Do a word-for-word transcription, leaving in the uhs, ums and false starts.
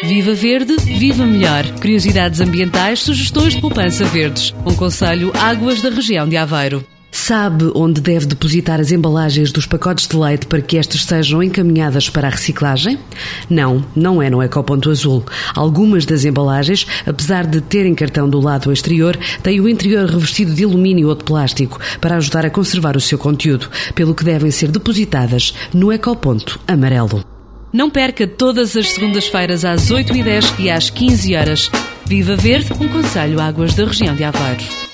Viva Verde, viva melhor. Curiosidades ambientais, sugestões de poupança verdes. Um conselho Águas da região de Aveiro. Sabe onde deve depositar as embalagens dos pacotes de leite para que estas sejam encaminhadas para a reciclagem? Não, não é no Ecoponto Azul. Algumas das embalagens, apesar de terem cartão do lado exterior, têm o interior revestido de alumínio ou de plástico para ajudar a conservar o seu conteúdo, pelo que devem ser depositadas no Ecoponto Amarelo. Não perca todas as segundas-feiras às oito e dez e às quinze horas. Viva Verde, um conselho Águas da região de Aveiro.